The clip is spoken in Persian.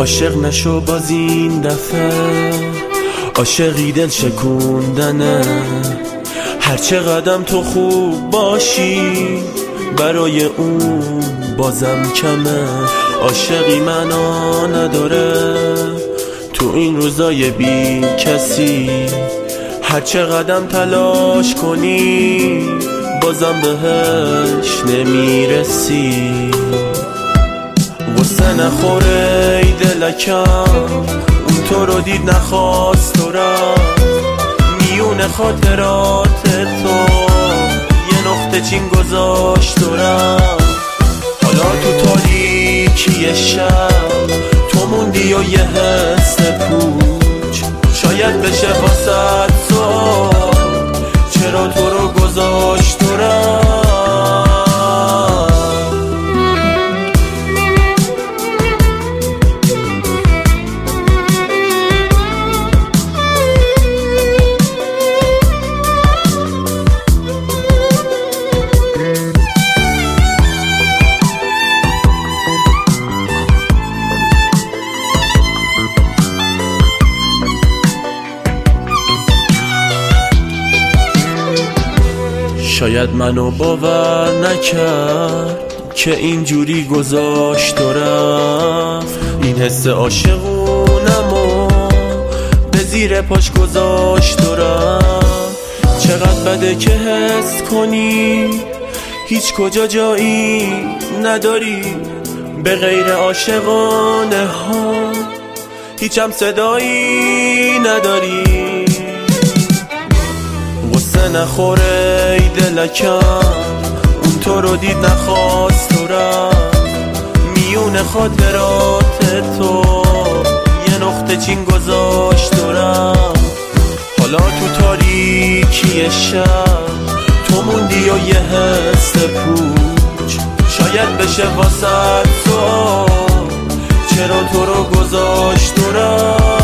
عاشق نشو باز این دفعه، عاشقی دل شکوندنه. هرچه قدم تو خوب باشی برای اون بازم کمه. عاشقی معنا نداره تو این روزای بی کسی، هرچه قدم تلاش کنی بازم بهش نمیرسی. غصه نخوره ای دلکم، اون تو رو دید نخواست تو را. میون خاطرات تو یه نقطه چین گذاشت تو را. حالا تو تاریکی شب تو موندی و یه حس پوچ، شاید بشه واسه تو چرا تو رو گذاشت تو را. شاید منو باور نکرد که اینجوری گذاشت و رفت. این حس عاشقونمو به زیر پاش گذاشت و رفت. چقدر بده که حس کنی هیچ کجا جایی نداری، به غیر عاشقانه ها هیچم صدایی نداری. غصه نخوره ای دلکم، اون تو رو دید نخواست تو را. میون خاطرات تو یه نقطه چین گذاشت تو را. حالا تو تاریکی شب تو موندی و یه حس پوچ، شاید بشه واسه تو چرا تو رو گذاشت تو را.